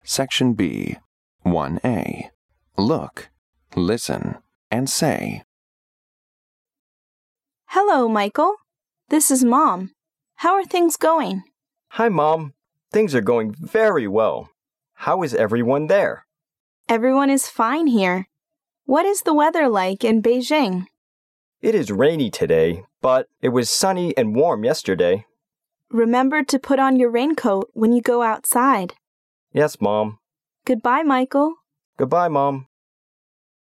Section B, 1A. Look, listen, and say. Hello, Michael. This is Mom. How are things going? Hi, Mom. Things are going very well. How is everyone there? Everyone is fine here. What is the weather like in Beijing? It is rainy today, but it was sunny and warm yesterday. Remember to put on your raincoat when you go outside. Yes, Mom. Goodbye, Michael. Goodbye, Mom.